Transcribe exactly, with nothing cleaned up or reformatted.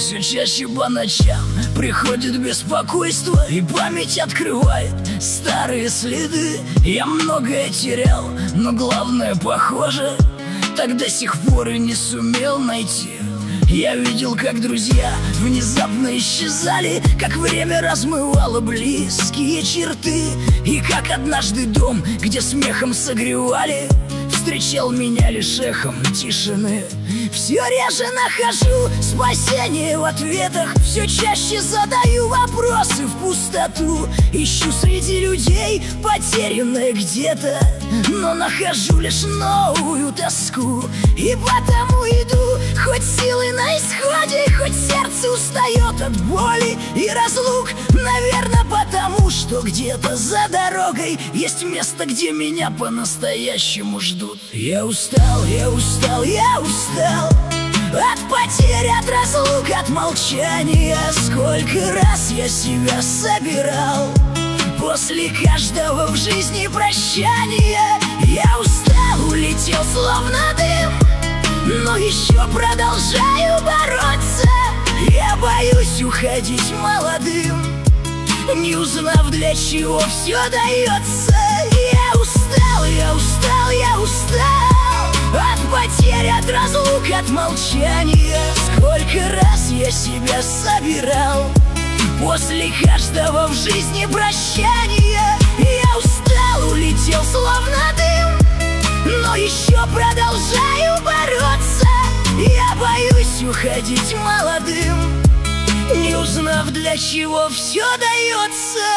Все чаще по ночам приходит беспокойство, и память открывает старые следы. Я многое терял, но главное, похоже, так до сих пор и не сумел найти. Я видел, как друзья внезапно исчезали, как время размывало близкие черты, и как однажды дом, где смехом согревали, встречал меня лишь эхом тишины. Все реже нахожу спасение в ответах, все чаще задаю вопросы в пустоту. Ищу среди людей потерянное где-то, но нахожу лишь новую тоску. И потому иду, хоть силы на исходе, хоть сердце устает от боли и разлук. Наверное, потому что где-то за дорогой есть место, где меня по-настоящему ждут. Я устал, я устал, я устал от потерь, от разлук, от молчания. Сколько раз я себя собирал после каждого в жизни прощания. Я устал, улетел словно дым, но еще продолжаю бороться. Я боюсь уходить молодым, не узнав, для чего все дается. Я устал, я устал, я устал от потерь, от разлук, от молчания. Сколько раз я себя собирал после каждого в жизни прощания. Я устал, улетел словно дым, но еще продолжаю бороться. Я боюсь уходить молодым, не узнав, для чего все дается.